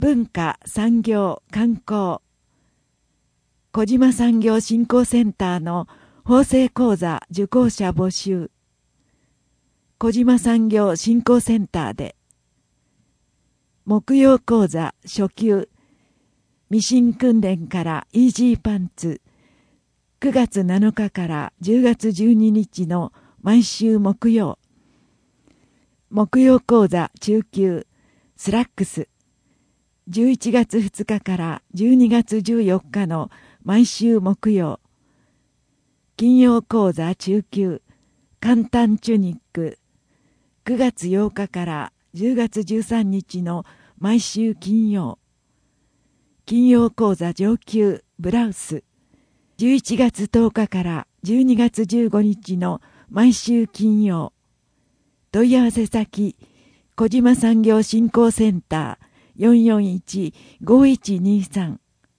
文化産業観光小島産業振興センターの法制講座受講者募集。小島産業振興センターで木曜講座初級ミシン訓練からイージーパンツ9月7日から10月12日の毎週木曜。木曜講座中級スラックス11月2日から12月14日の毎週木曜。金曜講座中級簡単チュニック9月8日から10月13日の毎週金曜。金曜講座上級ブラウス11月10日から12月15日の毎週金曜。問い合わせ先小島産業振興センター 441-5123。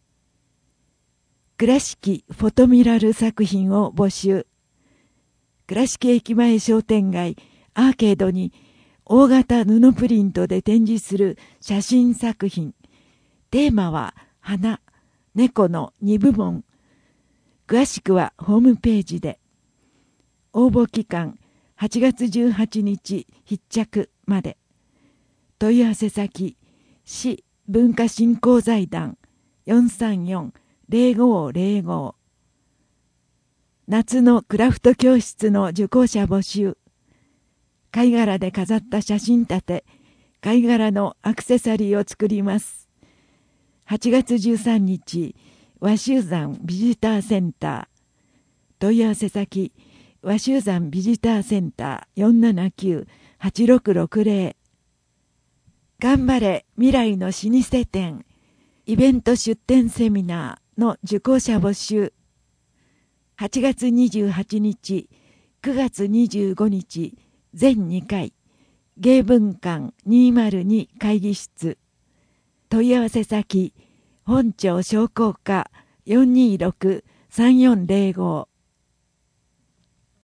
倉敷フォトミラル作品を募集。倉敷駅前商店街アーケードに大型布プリントで展示する写真作品。テーマは花、猫の2部門。詳しくはホームページで。応募期間8月18日必着まで。問い合わせ先市文化振興財団 434-0505。夏のクラフト教室の受講者募集。貝殻で飾った写真立て、貝殻のアクセサリーを作ります。8月13日、和州山ビジターセンター。問い合わせ先、和州山ビジターセンター 479-8660。頑張れ未来の老舗店。イベント出店セミナーの受講者募集。8月28日、9月25日、全2回、芸文館202会議室。問い合わせ先、本庁商工課 426-3405。